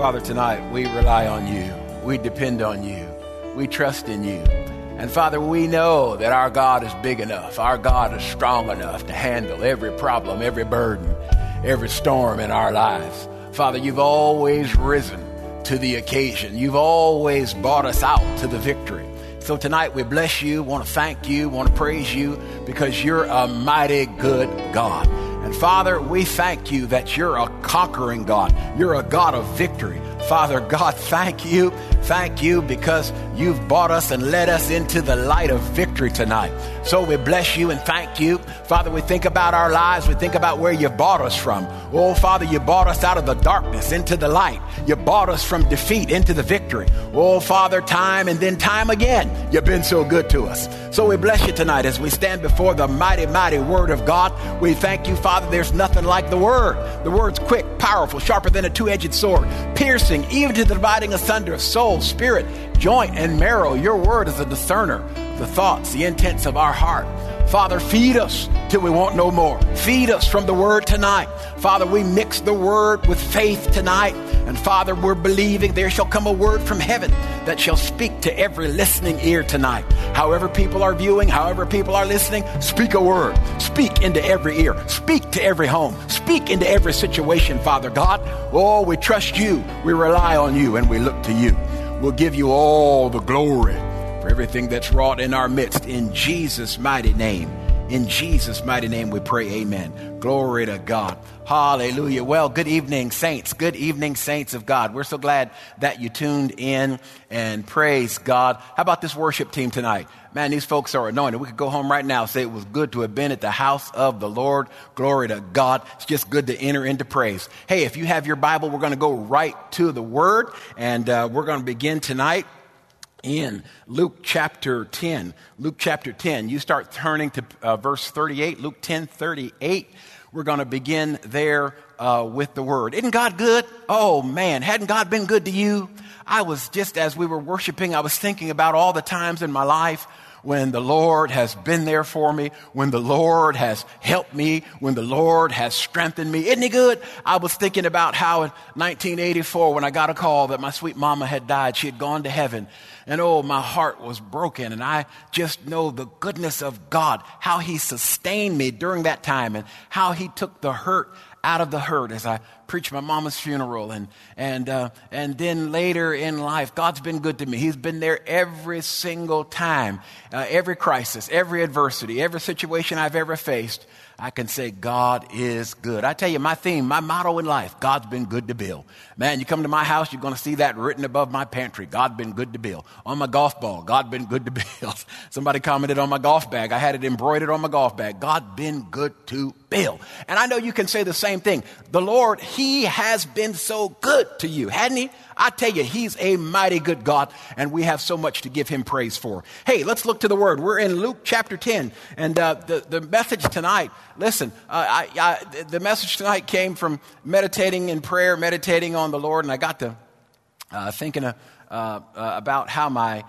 Father, tonight we rely on you. We depend on you. We trust in you. And Father, we know that our God is big enough. Our God is strong enough to handle every problem, every burden, every storm in our lives. Father, you've always risen to the occasion. You've always brought us out to the victory. So tonight we bless you, want to thank you, want to praise you because you're a mighty good God. And Father, we thank you that you're a conquering God. You're a God of victory. Father God, thank you. Thank you because you've brought us and led us into the light of victory tonight. So we bless you and thank you. Father, we think about our lives. We think about where you brought us from. Oh, Father, you brought us out of the darkness into the light. You brought us from defeat into the victory. Oh, Father, time and then time again, you've been so good to us. So we bless you tonight as we stand before the mighty, mighty Word of God. We thank you, Father, there's nothing like the Word. The Word's quick, powerful, sharper than a two-edged sword, piercing even to the dividing asunder of soul, spirit, joint, and marrow. Your Word is a discerner of the thoughts, the intents of our heart. Father, feed us till we want no more. Feed us from the Word tonight. Father, we mix the Word with faith tonight. And Father, we're believing there shall come a word from heaven that shall speak to every listening ear tonight. However people are viewing, however people are listening, speak a word. Speak into every ear. Speak to every home. Speak into every situation, Father God. Oh, we trust you. We rely on you and we look to you. We'll give you all the glory for everything that's wrought in our midst. In Jesus' mighty name. In Jesus' mighty name we pray, amen. Glory to God. Hallelujah. Well, good evening, saints. Good evening, saints of God. We're so glad that you tuned in and praise God. How about this worship team tonight? Man, these folks are anointed. We could go home right now and say it was good to have been at the house of the Lord. Glory to God. It's just good to enter into praise. Hey, if you have your Bible, we're going to go right to the Word, and we're going to begin tonight in Luke chapter 10. Luke chapter 10. You start turning to verse 38. Luke 10:38. We're going to begin there with the Word. Isn't God good? Oh, man. Hadn't God been good to you? I was just, as we were worshiping, I was thinking about all the times in my life when the Lord has been there for me, when the Lord has helped me, when the Lord has strengthened me. Isn't he good? I was thinking about how in 1984, when I got a call that my sweet mama had died, she had gone to heaven. And oh, my heart was broken. And I just know the goodness of God, how he sustained me during that time and how he took the hurt out of the hurt as I preached my mama's funeral. And then later in life, God's been good to me. He's been there every single time, every crisis, every adversity, every situation I've ever faced. I can say God is good. I tell you, my theme, my motto in life, God's been good to Bill. Man, you come to my house, you're going to see that written above my pantry. God been good to Bill. On my golf ball, God been good to Bill. Somebody commented on my golf bag. I had it embroidered on my golf bag. God been good to Bill. And I know you can say the same thing. The Lord, he has been so good to you, hadn't he? I tell you, he's a mighty good God, and we have so much to give him praise for. Hey, let's look to the Word. We're in Luke chapter 10, and the message tonight, listen, the message tonight came from meditating in prayer, meditating on the Lord, and I got to thinking about how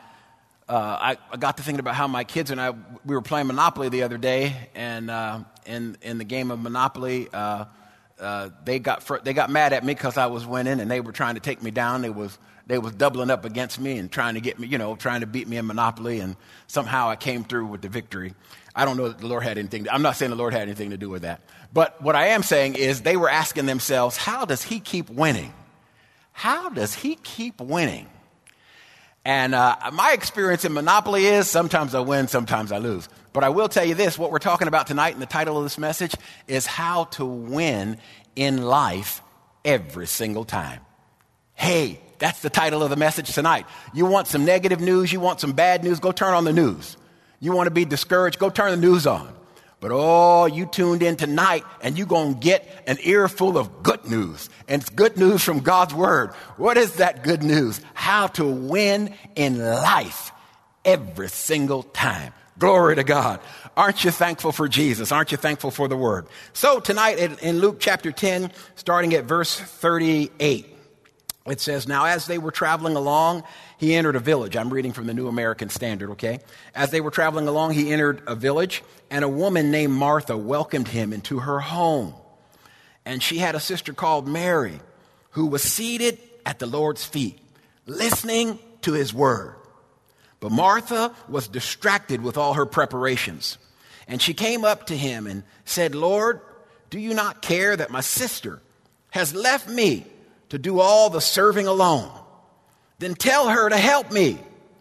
I got to thinking about how my kids and I, we were playing Monopoly the other day, and in the game of Monopoly, they got mad at me because I was winning, and they were trying to take me down. They was doubling up against me and trying to get me, trying to beat me in Monopoly, and somehow I came through with the victory. I don't know that the Lord had anything. I'm not saying the Lord had anything to do with that. But what I am saying is they were asking themselves, how does he keep winning? How does he keep winning? And my experience in Monopoly is sometimes I win, sometimes I lose. But I will tell you this, what we're talking about tonight, and the title of this message is how to win in life every single time. Hey, that's the title of the message tonight. You want some negative news, you want some bad news, go turn on the news. You want to be discouraged, go turn the news on. But oh, you tuned in tonight and you're going to get an earful of good news. And it's good news from God's Word. What is that good news? How to win in life every single time. Glory to God. Aren't you thankful for Jesus? Aren't you thankful for the Word? So tonight in Luke chapter 10, starting at verse 38, it says, now as they were traveling along, he entered a village. I'm reading from the New American Standard, okay? As they were traveling along, he entered a village, and a woman named Martha welcomed him into her home. And she had a sister called Mary, who was seated at the Lord's feet, listening to his word. But Martha was distracted with all her preparations. And she came up to him and said, Lord, do you not care that my sister has left me to do all the serving alone? Then tell her to help me.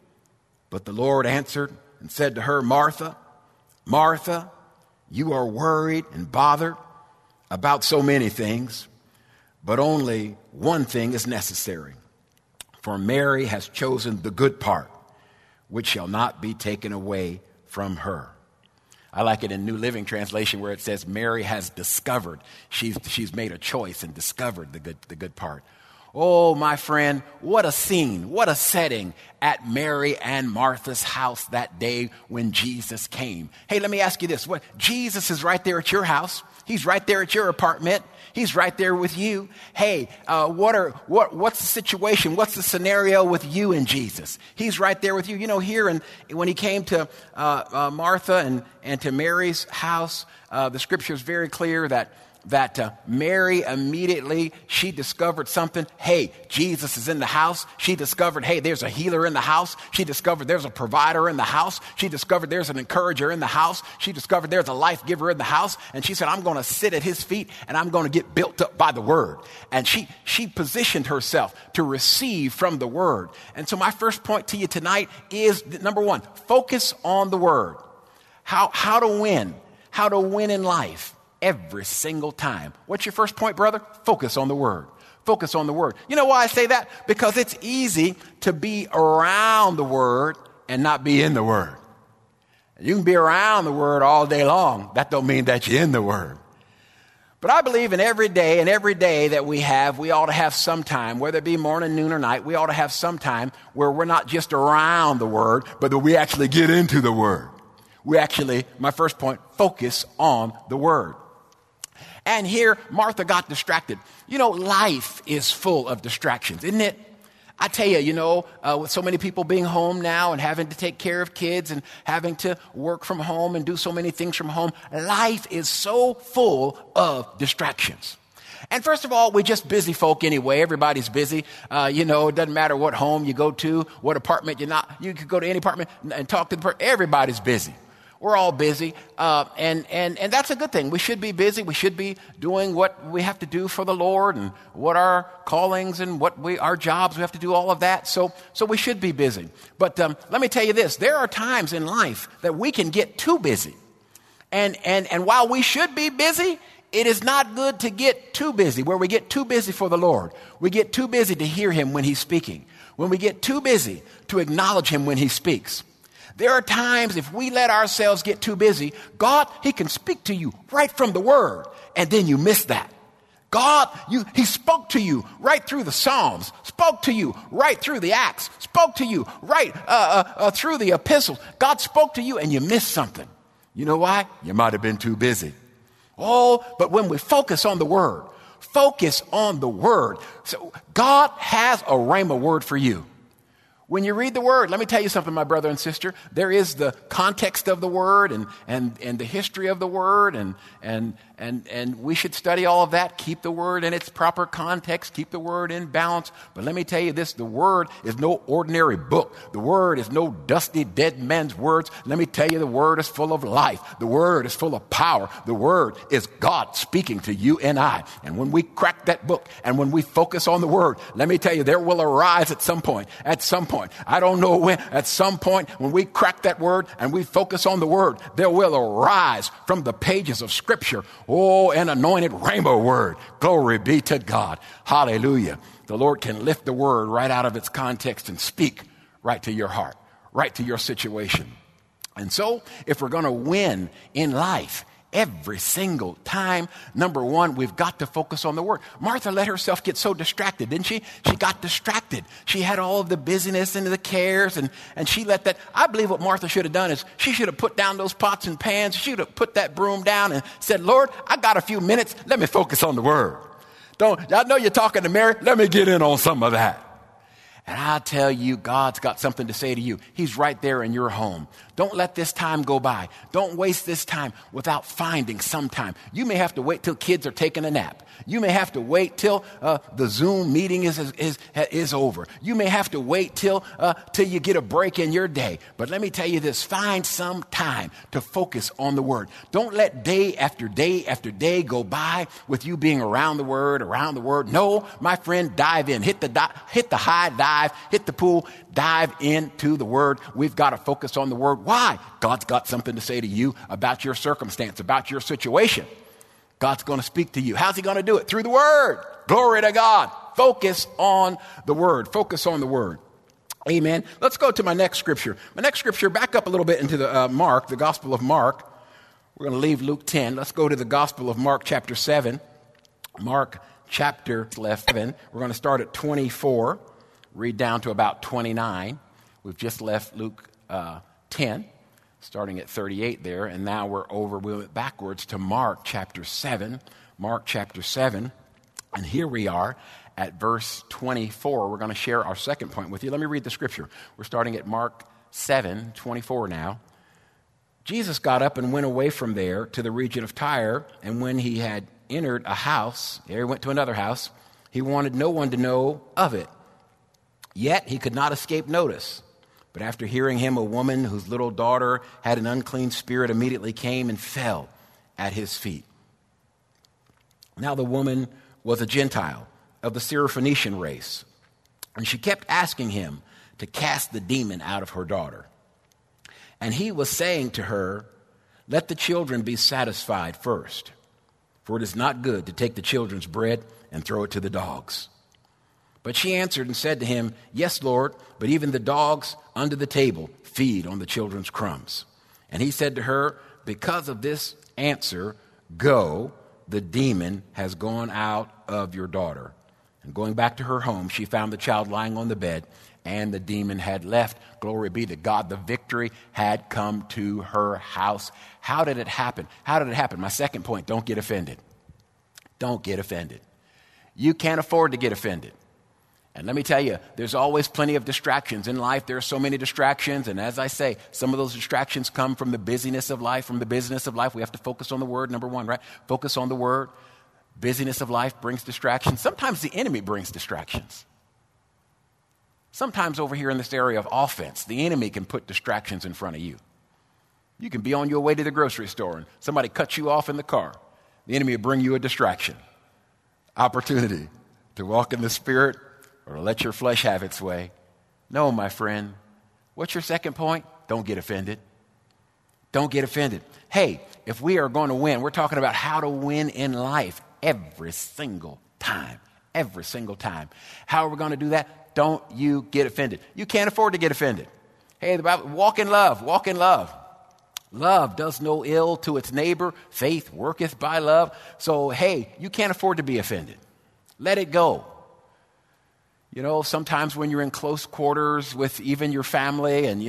But the Lord answered and said to her, Martha, Martha, you are worried and bothered about so many things, but only one thing is necessary. For Mary has chosen the good part, which shall not be taken away from her. I like it in New Living Translation where it says Mary has discovered. She's made a choice and discovered the good part. Oh, my friend, what a scene, what a setting at Mary and Martha's house that day when Jesus came. Hey, let me ask you this. Jesus is right there at your house. He's right there at your apartment. He's right there with you. Hey, what's the situation? What's the scenario with you and Jesus? He's right there with you. You know, here and when he came to Martha and to Mary's house, the scripture is very clear that Mary immediately, she discovered something. Hey, Jesus is in the house. She discovered, hey, there's a healer in the house. She discovered there's a provider in the house. She discovered there's an encourager in the house. She discovered there's a life giver in the house. And she said, I'm going to sit at his feet and I'm going to get built up by the word. And she positioned herself to receive from the word. And so my first point to you tonight is, number one, focus on the word. How to win in life. Every single time. What's your first point, brother? Focus on the word. Focus on the word. You know why I say that? Because it's easy to be around the word and not be in the word. You can be around the word all day long. That don't mean that you're in the word. But I believe in every day that we ought to have some time, whether it be morning, noon, or night, we ought to have some time where we're not just around the word, but that we actually get into the word. We actually, my first point, focus on the word. And here, Martha got distracted. You know, life is full of distractions, isn't it? I tell you, with so many people being home now and having to take care of kids and having to work from home and do so many things from home, life is so full of distractions. And first of all, we're just busy folk anyway. Everybody's busy. It doesn't matter what home you go to, what apartment you could go to any apartment and talk to the person. Everybody's busy. We're all busy, and that's a good thing. We should be busy. We should be doing what we have to do for the Lord and what our callings and our jobs, we have to do all of that. So we should be busy. But let me tell you this. There are times in life that we can get too busy. And while we should be busy, it is not good to get too busy, where we get too busy for the Lord. We get too busy to hear him when he's speaking. When we get too busy to acknowledge him when he speaks. There are times if we let ourselves get too busy, God, he can speak to you right from the word, and then you miss that. God, he spoke to you right through the Psalms, spoke to you right through the Acts, spoke to you right through the epistles. God spoke to you and you missed something. You know why? You might have been too busy. Oh, but when we focus on the word, so God has a rhema word for you. When you read the word, let me tell you something, my brother and sister. There is the context of the word and the history of the word, and we should study all of that. Keep the word in its proper context. Keep the word in balance. But let me tell you this: the word is no ordinary book. The word is no dusty dead man's words. Let me tell you, the word is full of life. The word is full of power. The word is God speaking to you and I. And when we crack that book and when we focus on the word, let me tell you, there will arise at some point. I don't know when. At some point, when we crack that word and we focus on the word, there will arise from the pages of Scripture, an anointed rhema word. Glory be to God. Hallelujah. The Lord can lift the word right out of its context and speak right to your heart, right to your situation. And so, if we're going to win in life, every single time, number one, we've got to focus on the word. Martha let herself get so distracted, didn't she? She got distracted. She had all of the busyness and the cares, and she let that. I believe what Martha should have done is she should have put down those pots and pans. She should have put that broom down and said, Lord, I got a few minutes. Let me focus on the word. I know you're talking to Mary. Let me get in on some of that. And I'll tell you, God's got something to say to you. He's right there in your home. Don't let this time go by. Don't waste this time without finding some time. You may have to wait till kids are taking a nap. You may have to wait till the Zoom meeting is over. You may have to wait till you get a break in your day. But let me tell you this, find some time to focus on the Word. Don't let day after day after day go by with you being around the Word. No, my friend, dive in. Hit the high dive, hit the pool, dive into the Word. We've got to focus on the Word. Why? God's got something to say to you about your circumstance, about your situation. God's going to speak to you. How's he going to do it? Through the Word. Glory to God. Focus on the Word. Focus on the Word. Amen. Let's go to my next scripture. My next scripture, back up a little bit into the Mark, the Gospel of Mark. We're going to leave Luke 10. Let's go to the Gospel of Mark chapter 7. Mark chapter 11. We're going to start at 24, read down to about 29. We've just left Luke 10. Starting at 38 there, and now we went backwards to Mark chapter 7. Mark chapter 7, and here we are at verse 24. We're going to share our second point with you. Let me read the scripture. We're starting at Mark 7, 24 now. Jesus got up and went away from there to the region of Tyre, and when he had entered a house, there he went to another house, he wanted no one to know of it. Yet he could not escape notice. But after hearing him, a woman whose little daughter had an unclean spirit immediately came and fell at his feet. Now the woman was a Gentile of the Syrophoenician race, and she kept asking him to cast the demon out of her daughter. And he was saying to her, "Let the children be satisfied first, for it is not good to take the children's bread and throw it to the dogs." But she answered and said to him, "Yes, Lord, but even the dogs under the table feed on the children's crumbs." And he said to her, "Because of this answer, go, the demon has gone out of your daughter." And going back to her home, she found the child lying on the bed, and the demon had left. Glory be to God. The victory had come to her house. How did it happen? My second point, don't get offended. Don't get offended. You can't afford to get offended. And let me tell you, there's always plenty of distractions in life. There are so many distractions. And as I say, some of those distractions come from the busyness of life. From the business of life, we have to focus on the Word, number one, right? Focus on the Word. Busyness of life brings distractions. Sometimes the enemy brings distractions. Sometimes over here in this area of offense, the enemy can put distractions in front of you. You can be on your way to the grocery store and somebody cuts you off in the car. The enemy will bring you a distraction. Opportunity to walk in the Spirit or let your flesh have its way. No, my friend. What's your second point? Don't get offended. Don't get offended. Hey, if we are going to win, we're talking about how to win in life every single time. Every single time. How are we going to do that? Don't you get offended. You can't afford to get offended. Hey, the Bible, walk in love. Walk in love. Love does no ill to its neighbor. Faith worketh by love. So, hey, you can't afford to be offended. Let it go. You know, sometimes when you're in close quarters with even your family and,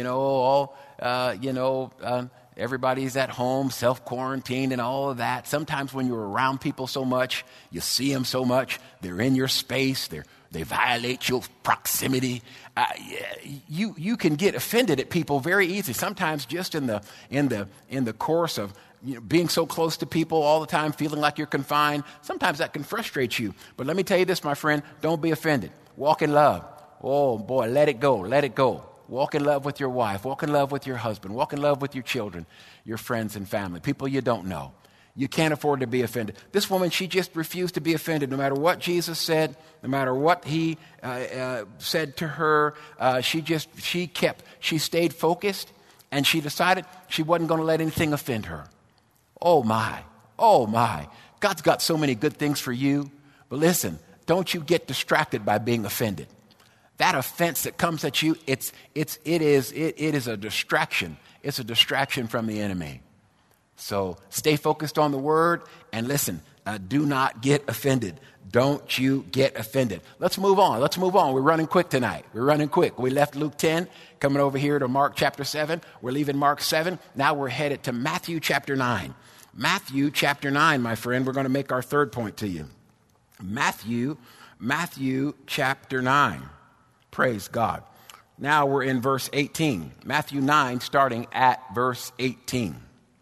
everybody's at home, self-quarantined and all of that. Sometimes when you're around people so much, you see them so much, they're in your space, they violate your proximity. You can get offended at people very easy. Sometimes just in the course of being so close to people all the time, feeling like you're confined, sometimes that can frustrate you. But let me tell you this, my friend, don't be offended. Walk in love. Oh, boy, let it go. Let it go. Walk in love with your wife. Walk in love with your husband. Walk in love with your children, your friends and family, people you don't know. You can't afford to be offended. This woman, she just refused to be offended. No matter what Jesus said, no matter what he said to her, she stayed focused, and she decided she wasn't going to let anything offend her. Oh, my. God's got so many good things for you. But listen, don't you get distracted by being offended. That offense that comes at you, it is a distraction. It's a distraction from the enemy. So stay focused on the Word, and listen, do not get offended. Don't you get offended. Let's move on. We're running quick tonight. We left Luke 10, coming over here to Mark chapter 7. We're leaving Mark 7. Now we're headed to Matthew chapter 9. Matthew chapter 9, my friend. We're going to make our third point to you. Matthew chapter 9. Praise God. Now we're in verse 18. Matthew 9, starting at verse 18.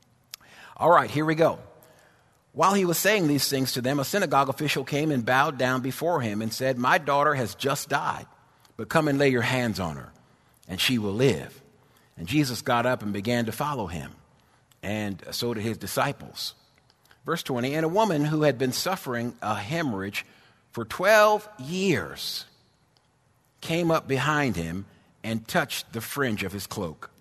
All right, here we go. While he was saying these things to them, a synagogue official came and bowed down before him and said, "My daughter has just died, but come and lay your hands on her, and she will live." And Jesus got up and began to follow him, and so did his disciples. Verse 20, and a woman who had been suffering a hemorrhage for 12 years came up behind him and touched the fringe of his cloak.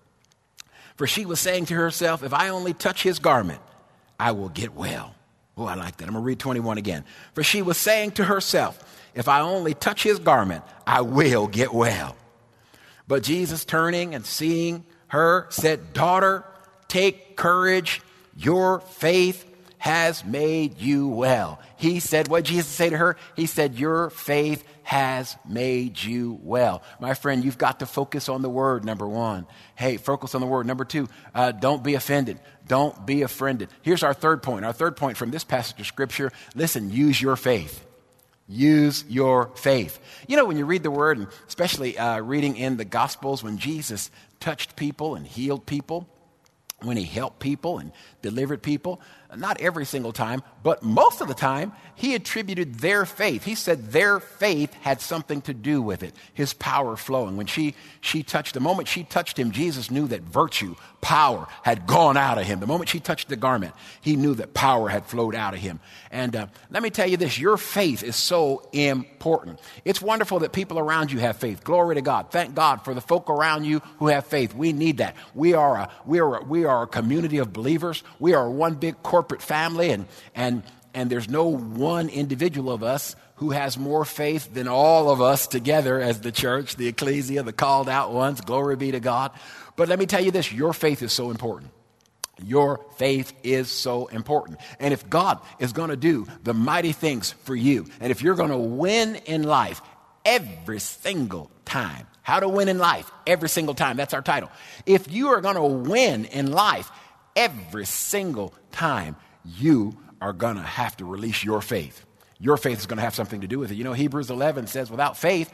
For she was saying to herself, "If I only touch his garment, I will get well." Oh, I like that. I'm going to read 21 again. For she was saying to herself, "If I only touch his garment, I will get well." But Jesus, turning and seeing her, said, "Daughter, take courage. Your faith has made you well." He said, what did Jesus say to her? He said, "Your faith has made you well." My friend, you've got to focus on the word, number one. Hey, focus on the word. Number two, don't be offended. Don't be offended. Here's our third point. Our third point from this passage of Scripture, listen, use your faith. Use your faith. You know, when you read the word, and especially reading in the Gospels, when Jesus touched people and healed people, when he helped people and delivered people, not every single time, but most of the time, he attributed their faith. He said their faith had something to do with it, his power flowing. When she touched, the moment she touched him, Jesus knew that virtue, power had gone out of him. The moment she touched the garment, he knew that power had flowed out of him. And let me tell you this, your faith is so important. It's wonderful that people around you have faith. Glory to God. Thank God for the folk around you who have faith. We need that. We are a community of believers. We are one big corporate family, and there's no one individual of us who has more faith than all of us together as the church, the ecclesia, the called out ones. Glory be to God. But let me tell you this, your faith is so important. Your faith is so important. And if God is going to do the mighty things for you, and if you're going to win in life every single time, how to win in life every single time, that's our title. If you are going to win in life every single time, you are going to have to release your faith. Your faith is going to have something to do with it. You know, Hebrews 11 says, without faith,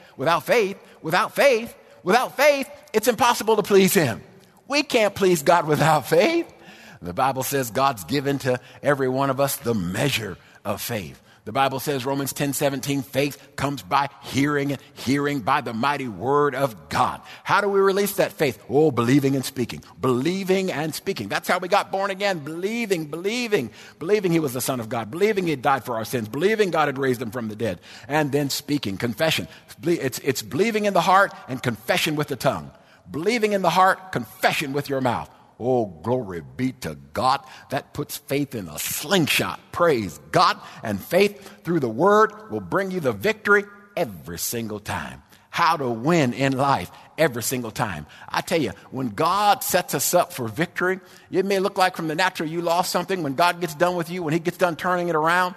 it's impossible to please him. We can't please God without faith. The Bible says God's given to every one of us the measure of faith. The Bible says, Romans 10:17, faith comes by hearing, and hearing by the mighty word of God. How do we release that faith? Oh, believing and speaking. Believing and speaking. That's how we got born again. Believing he was the Son of God. Believing he had died for our sins. Believing God had raised him from the dead. And then speaking, confession. It's believing in the heart and confession with the tongue. Believing in the heart, confession with your mouth. Oh, glory be to God. That puts faith in a slingshot. Praise God. And faith through the word will bring you the victory every single time. How to win in life every single time. I tell you, when God sets us up for victory, it may look like from the natural you lost something. When God gets done with you, when he gets done turning it around,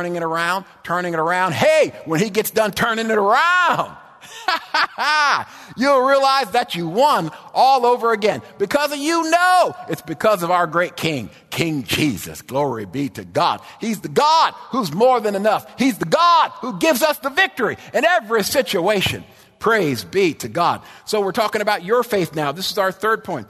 hey, when he gets done turning it around, you'll realize that you won all over again. Because of it's because of our great King, King Jesus. Glory be to God. He's the God who's more than enough. He's the God who gives us the victory in every situation. Praise be to God. So we're talking about your faith now. This is our third point.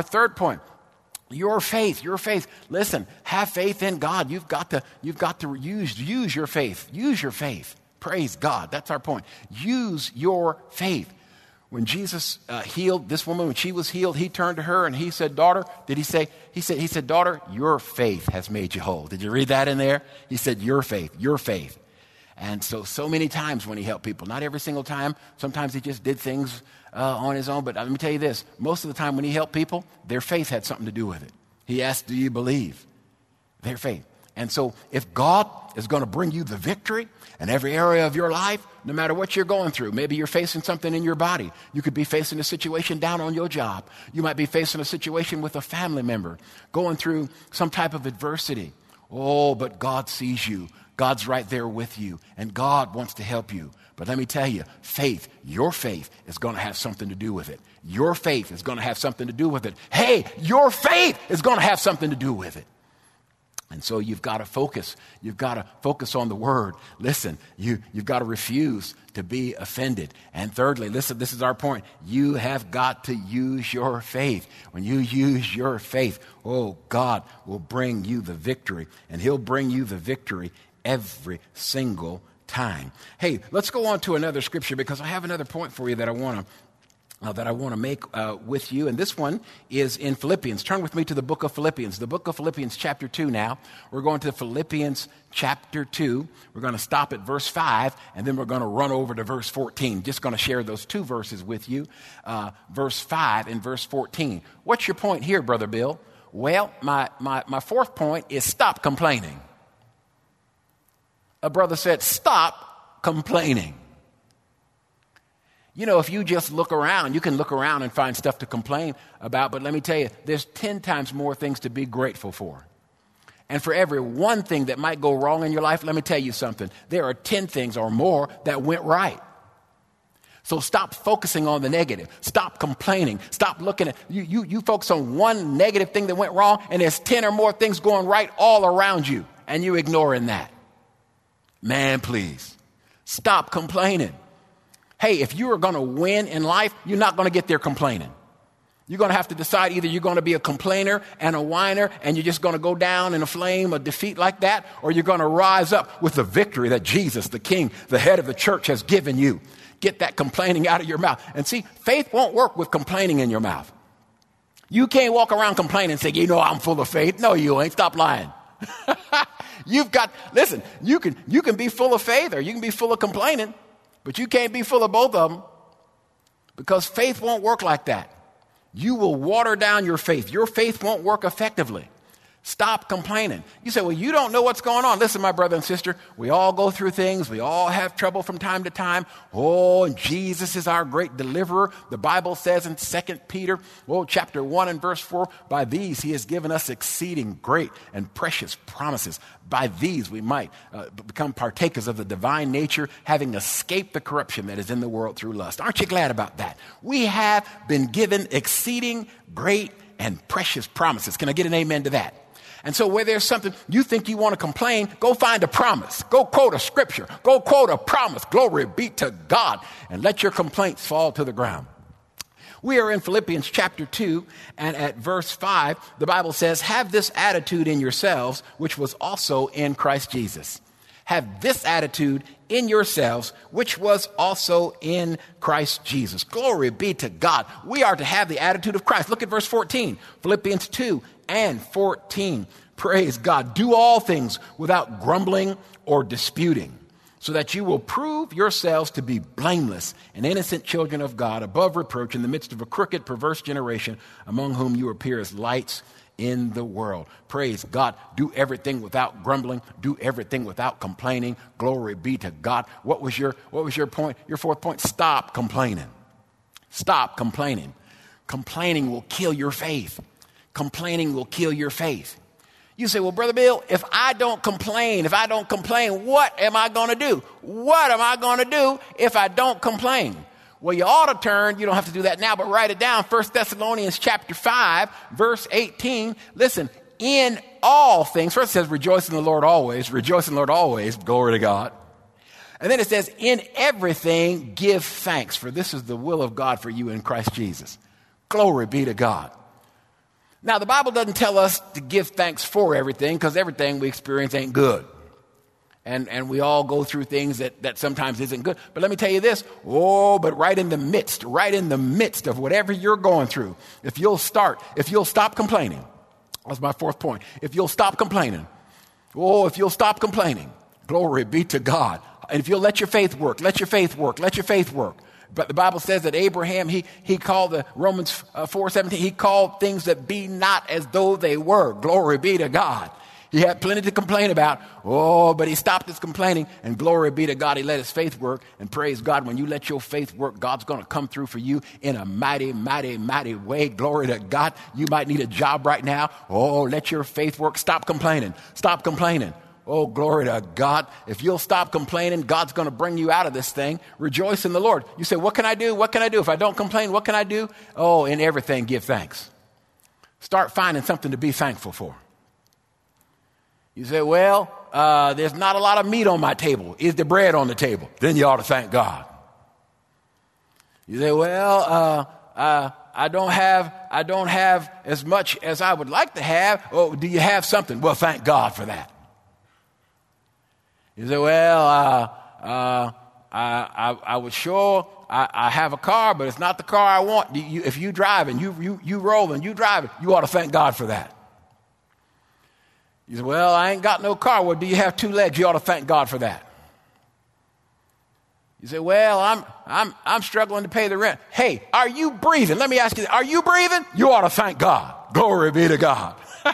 Your faith. Listen, have faith in God. You've got to use your faith. Use your faith. Praise God. That's our point. Use your faith. When Jesus healed this woman, when she was healed, he turned to her and he said, "Daughter," did he say? He said, "Daughter, your faith has made you whole." Did you read that in there? He said, your faith. And so many times when he helped people, not every single time, sometimes he just did things on his own. But let me tell you this, most of the time when he helped people, their faith had something to do with it. He asked, "Do you believe?" Their faith. And so if God is going to bring you the victory in every area of your life, no matter what you're going through, maybe you're facing something in your body. You could be facing a situation down on your job. You might be facing a situation with a family member, going through some type of adversity. Oh, but God sees you. God's right there with you, and God wants to help you. But let me tell you, your faith is going to have something to do with it. Your faith is going to have something to do with it. Hey, your faith is going to have something to do with it. And so you've got to focus. You've got to focus on the word. Listen, you've got to refuse to be offended. And thirdly, listen, this is our point. You have got to use your faith. When you use your faith, oh, God will bring you the victory. And he'll bring you the victory every single time. Hey, let's go on to another scripture because I have another point for you that I want to make with you. And this one is in Philippians. Turn with me to the book of Philippians. The book of Philippians chapter 2 now. We're going to Philippians chapter 2. We're going to stop at verse 5, and then we're going to run over to verse 14. Just going to share those two verses with you, verse 5 and verse 14. What's your point here, Brother Bill? Well, my fourth point is stop complaining. A brother said, stop complaining. You know, if you just look around, you can look around and find stuff to complain about. But let me tell you, there's 10 times more things to be grateful for. And for every one thing that might go wrong in your life, let me tell you something. There are 10 things or more that went right. So stop focusing on the negative. Stop complaining. Stop looking at, you focus on one negative thing that went wrong, and there's 10 or more things going right all around you, and you ignoring that. Man, please, stop complaining. Hey, if you are going to win in life, you're not going to get there complaining. You're going to have to decide either you're going to be a complainer and a whiner and you're just going to go down in a flame of defeat like that, or you're going to rise up with the victory that Jesus, the King, the head of the church, has given you. Get that complaining out of your mouth. And see, faith won't work with complaining in your mouth. You can't walk around complaining and say, you know, I'm full of faith. No, you ain't. Stop lying. Listen, you can be full of faith or you can be full of complaining. But you can't be full of both of them because faith won't work like that. You will water down your faith. Your faith won't work effectively. Stop complaining. You say, well, you don't know what's going on. Listen, my brother and sister, we all go through things. We all have trouble from time to time. Oh, and Jesus is our great deliverer. The Bible says in 2 Peter, chapter 1 and verse 4, by these he has given us exceeding great and precious promises. By these we might become partakers of the divine nature, having escaped the corruption that is in the world through lust. Aren't you glad about that? We have been given exceeding great and precious promises. Can I get an amen to that? And so where there's something you think you want to complain, go find a promise. Go quote a scripture. Go quote a promise. Glory be to God. And let your complaints fall to the ground. We are in Philippians chapter 2, and at verse 5, the Bible says, have this attitude in yourselves, which was also in Christ Jesus. Have this attitude in yourselves, which was also in Christ Jesus. Glory be to God. We are to have the attitude of Christ. Look at verse 14, Philippians 2 and 14. Praise God. Do all things without grumbling or disputing, so that you will prove yourselves to be blameless and innocent children of God, above reproach in the midst of a crooked, perverse generation, among whom you appear as lights in the world. Praise God. Do everything without grumbling. Do everything without complaining. Glory be to God. What was your point? Your fourth point? Stop complaining. Stop complaining. Complaining will kill your faith. Complaining will kill your faith. You say, well, Brother Bill, if I don't complain, what am I going to do? What am I going to do if I don't complain? Well, you ought to turn, you don't have to do that now, but write it down. 1 Thessalonians chapter 5, verse 18. Listen, in all things, first it says, rejoice in the Lord always. Rejoice in the Lord always. Glory to God. And then it says, in everything give thanks, for this is the will of God for you in Christ Jesus. Glory be to God. Now, the Bible doesn't tell us to give thanks for everything, because everything we experience ain't good. And we all go through things that sometimes isn't good. But let me tell you this. But right in the midst of whatever you're going through, if you'll stop complaining. That's my fourth point. If you'll stop complaining. Glory be to God. And if you'll let your faith work. But the Bible says that Abraham, he called the Romans 4:17, he called things that be not as though they were. Glory be to God. He had plenty to complain about. But he stopped his complaining, and glory be to God, he let his faith work. And praise God, when you let your faith work, God's going to come through for you in a mighty, mighty, mighty way. Glory to God. You might need a job right now. Let your faith work. Stop complaining. Glory to God. If you'll stop complaining, God's going to bring you out of this thing. Rejoice in the Lord. You say, what can I do? If I don't complain, what can I do? In everything, give thanks. Start finding something to be thankful for. You say, well, there's not a lot of meat on my table. Is the bread on the table? Then you ought to thank God. You say, well, I don't have as much as I would like to have. Oh, do you have something? Well, thank God for that. You say, well, I was sure I have a car, but it's not the car I want. If you drive and you roll and you drive it, you ought to thank God for that. You say, well, I ain't got no car. Well, do you have 2 legs? You ought to thank God for that. You say, well, I'm struggling to pay the rent. Hey, are you breathing? Let me ask you, are you breathing? You ought to thank God. Glory be to God.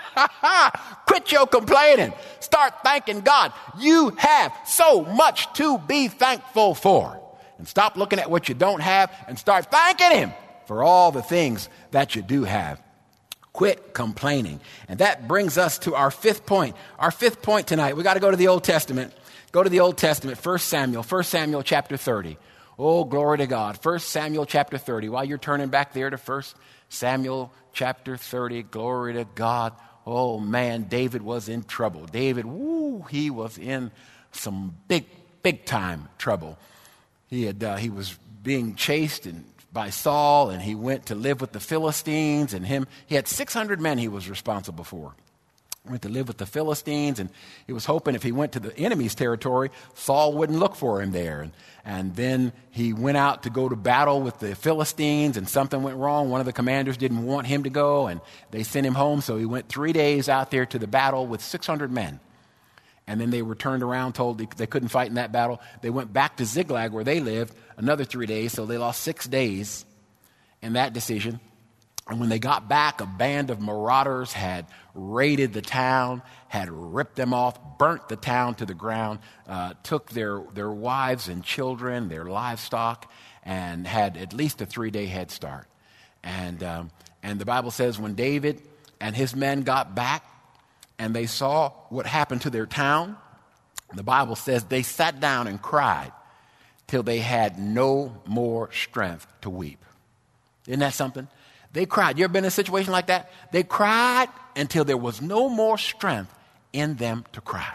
Quit your complaining. Start thanking God. You have so much to be thankful for. And stop looking at what you don't have and start thanking Him for all the things that you do have. Quit complaining. And that brings us to our 5th point. Our 5th point tonight, we got to go to the Old Testament. Go to the Old Testament, 1 Samuel chapter 30. Oh, glory to God. 1 Samuel chapter 30. While you're turning back there to 1 Samuel chapter 30, glory to God. Oh, man, David was in trouble. David, he was in some big time trouble. He was being chased by Saul, and he went to live with the Philistines, and he had 600 men he was responsible for. Went to live with the Philistines, and he was hoping if he went to the enemy's territory, Saul wouldn't look for him there. And then he went out to go to battle with the Philistines, and something went wrong. One of the commanders didn't want him to go, and they sent him home. So he went 3 days out there to the battle with 600 men. And then they were turned around, told they couldn't fight in that battle. They went back to Ziklag, where they lived, another 3 days. So they lost 6 days in that decision. And when they got back, a band of marauders had raided the town, had ripped them off, burnt the town to the ground, took their wives and children, their livestock, and had at least a 3-day head start. And the Bible says when David and his men got back and they saw what happened to their town, the Bible says they sat down and cried till they had no more strength to weep. Isn't that something? They cried. You ever been in a situation like that? They cried until there was no more strength in them to cry.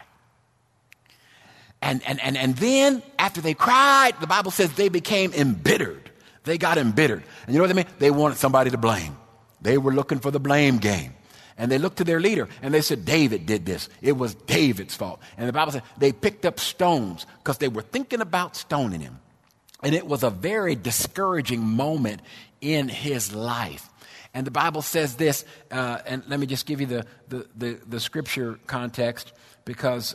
And then after they cried, the Bible says they became embittered. They got embittered. And you know what I mean? They wanted somebody to blame. They were looking for the blame game. And they looked to their leader and they said, David did this. It was David's fault. And the Bible said they picked up stones because they were thinking about stoning him. And it was a very discouraging moment in his life. And the Bible says this, and let me just give you the scripture context, because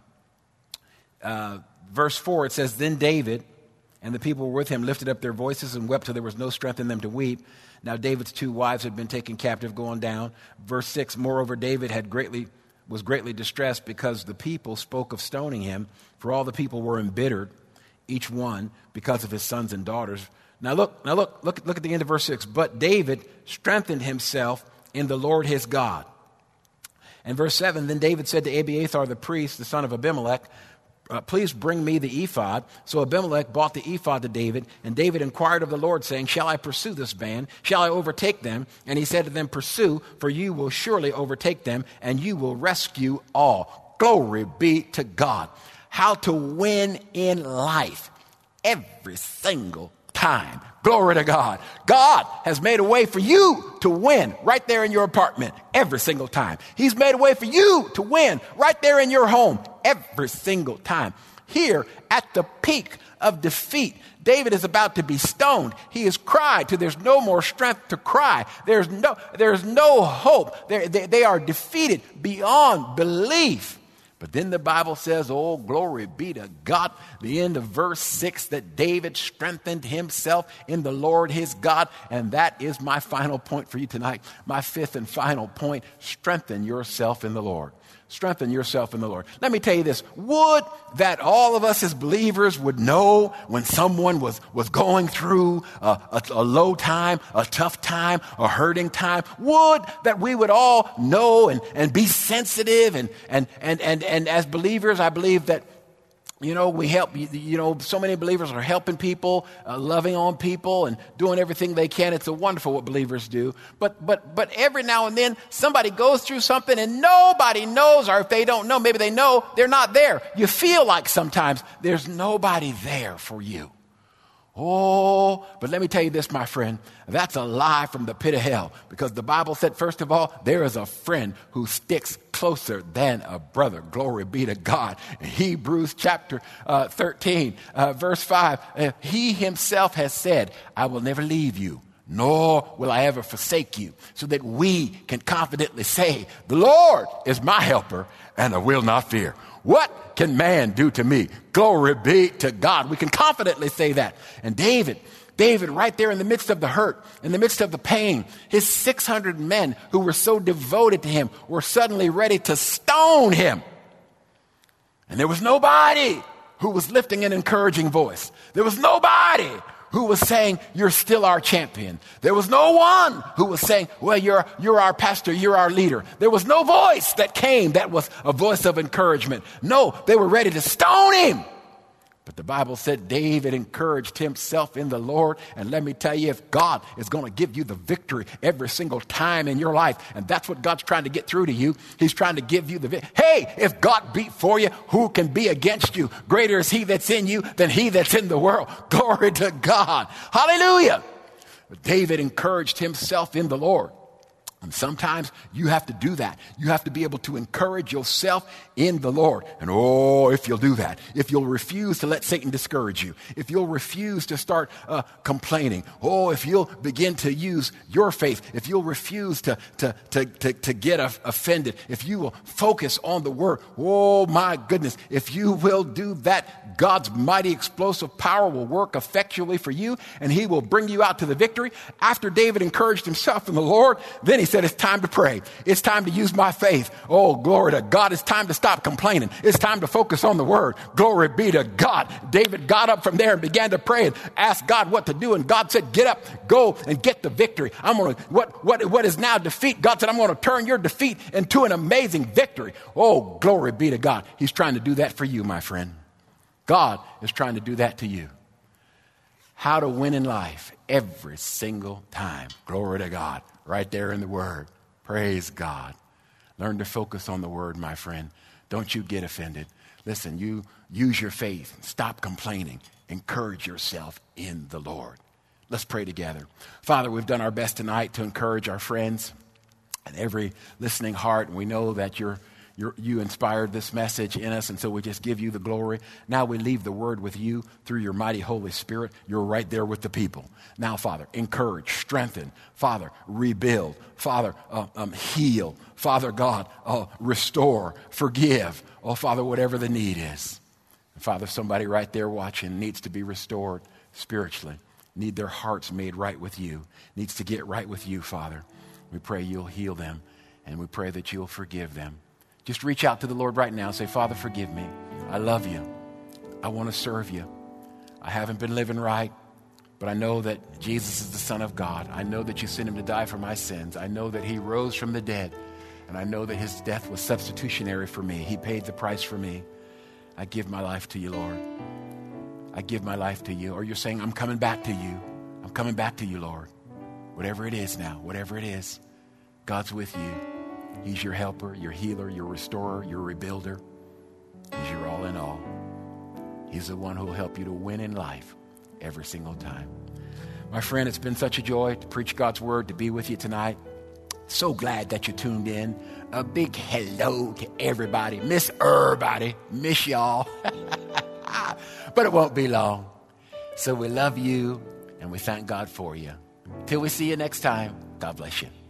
verse 4, it says, Then David and the people were with him lifted up their voices and wept till there was no strength in them to weep. Now David's 2 wives had been taken captive, going down. Verse 6, Moreover, David was greatly distressed because the people spoke of stoning him, for all the people were embittered, each one, because of his sons and daughters. Now look at the end of verse 6. But David strengthened himself in the Lord his God. And verse 7, Then David said to Abiathar the priest, the son of Abimelech, Please bring me the ephod. So Abimelech brought the ephod to David, and David inquired of the Lord, saying, Shall I pursue this band? Shall I overtake them? And he said to them, Pursue, for you will surely overtake them, and you will rescue all. Glory be to God. How to win in life every single time. Glory to God. God has made a way for you to win right there in your apartment every single time. He's made a way for you to win right there in your home every single time. Here at the peak of defeat, David is about to be stoned. He has cried till there's no more strength to cry. There's no hope. They are defeated beyond belief. But then the Bible says, oh, glory be to God, the end of verse 6, that David strengthened himself in the Lord his God. And that is my final point for you tonight. My 5th and final point, strengthen yourself in the Lord. Strengthen yourself in the Lord. Let me tell you this. Would that all of us as believers would know when someone was going through a low time, a tough time, a hurting time. Would that we would all know and be sensitive. And as believers, I believe that We help, so many believers are helping people, loving on people and doing everything they can. It's wonderful what believers do. But every now and then somebody goes through something and nobody knows, or if they don't know, maybe they know, they're not there. You feel like sometimes there's nobody there for you. Oh, but let me tell you this, my friend, that's a lie from the pit of hell, because the Bible said, first of all, there is a friend who sticks closer than a brother. Glory be to God. Hebrews chapter 13, verse 5, he himself has said, I will never leave you, nor will I ever forsake you, so that we can confidently say, the Lord is my helper, and I will not fear. What can man do to me? Glory be to God. We can confidently say that. And David, right there in the midst of the hurt, in the midst of the pain, his 600 men who were so devoted to him were suddenly ready to stone him. And there was nobody who was lifting an encouraging voice. There was nobody who was saying, you're still our champion. There was no one who was saying, well, you're our pastor, you're our leader. There was no voice that came that was a voice of encouragement. No, they were ready to stone him. But the Bible said David encouraged himself in the Lord. And let me tell you, if God is going to give you the victory every single time in your life, and that's what God's trying to get through to you, he's trying to give you the victory. Hey, if God be for you, who can be against you? Greater is he that's in you than he that's in the world. Glory to God. Hallelujah. But David encouraged himself in the Lord. And sometimes you have to do that. You have to be able to encourage yourself in the Lord. And if you'll do that, if you'll refuse to let Satan discourage you, if you'll refuse to start complaining, if you'll begin to use your faith, if you'll refuse to get offended, if you will focus on the word, my goodness, if you will do that, God's mighty explosive power will work effectually for you, and he will bring you out to the victory. After David encouraged himself in the Lord, then he said, it's time to pray. It's time to use my faith. Oh, glory to God. It's time to stop complaining. It's time to focus on the word. Glory be to God. David got up from there and began to pray and ask God what to do. And God said, get up, go and get the victory. I'm going to, what is now defeat? God said, I'm going to turn your defeat into an amazing victory. Oh, glory be to God. He's trying to do that for you, my friend. God is trying to do that to you. How to win in life every single time. Glory to God. Right there in the word. Praise God. Learn to focus on the word, my friend. Don't you get offended. Listen, you use your faith. Stop complaining. Encourage yourself in the Lord. Let's pray together. Father, we've done our best tonight to encourage our friends and every listening heart. And we know that you inspired this message in us, and so we just give you the glory. Now we leave the word with you through your mighty Holy Spirit. You're right there with the people. Now, Father, encourage, strengthen. Father, rebuild. Father, heal. Father God, restore, forgive. Oh, Father, whatever the need is. And Father, somebody right there watching needs to be restored spiritually, need their hearts made right with you, needs to get right with you, Father. We pray you'll heal them, and we pray that you'll forgive them. Just reach out to the Lord right now and say, Father, forgive me. I love you. I want to serve you. I haven't been living right, but I know that Jesus is the Son of God. I know that you sent him to die for my sins. I know that he rose from the dead, and I know that his death was substitutionary for me. He paid the price for me. I give my life to you, Lord. I give my life to you. Or you're saying, I'm coming back to you. I'm coming back to you, Lord. Whatever it is now, whatever it is, God's with you. He's your helper, your healer, your restorer, your rebuilder. He's your all in all. He's the one who will help you to win in life every single time. My friend, it's been such a joy to preach God's word, to be with you tonight. So glad that you tuned in. A big hello to everybody. Miss everybody. Miss y'all. But it won't be long. So we love you and we thank God for you. Till we see you next time, God bless you.